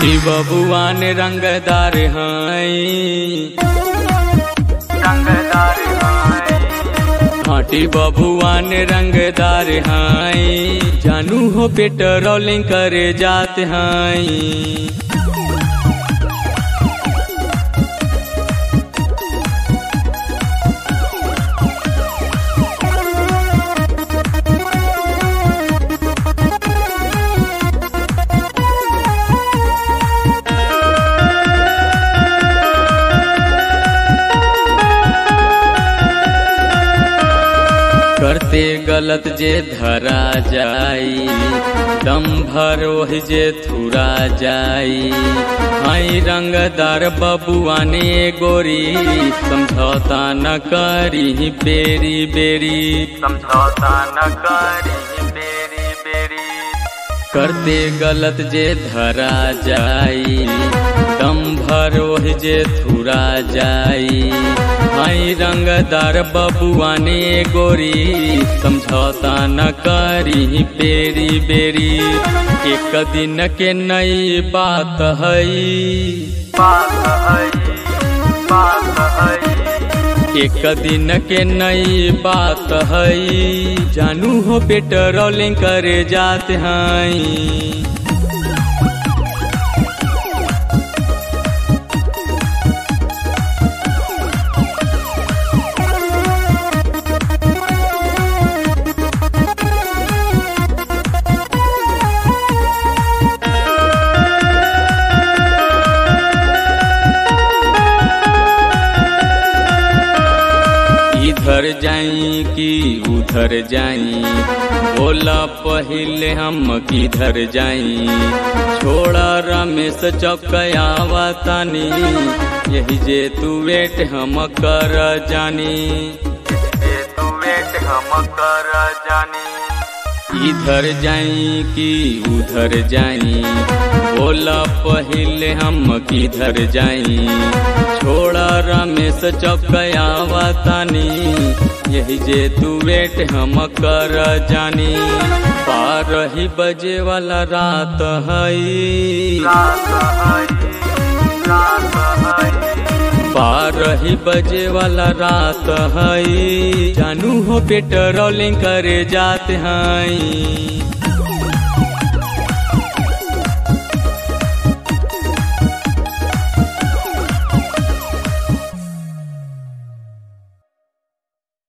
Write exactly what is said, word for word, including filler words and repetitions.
ई बबुआन रंगदार हैं रंगदार हैं हाटी बबुआन रंगदार हैं जानू हो पेट्रोलिंग करे जाते हैं। करते गलत जे धरा जाई दम भर वही जे थुरा जाई। हाई रंगदार बबुआने गोरी समझौता न करी बेरी बेरी समझौता न करी बेरी बेरी। करते गलत जे धरा जाई दम भर वही जे थुरा जाई। हाई रंगदार बबुआने गोरी समझौता न करी बेरी बेरी। एक दिन के नई बात हई बात हई बात हई एक दिन के नई बात हई जानू हो पेट्रोलिंग करे जाते हैं। इधर जाई कि उधर जाई बोला पहले हम किधर जाई। छोड़ा रमेश चौकयावा तानी यही जे तू वेट हम कर जानी जे तू वेट हम कर जानी। इधर जाई कि उधर जाई बोला पहले हम किधर जाई। छोड़ा रमेश चौकयावा तानी यही जे तू वेट हम कर जानी। बारह ही बजे वाला रात हई बारह ही बजे वाला रात हई जानू हो पेट्रोलिंग करे जाते हैं।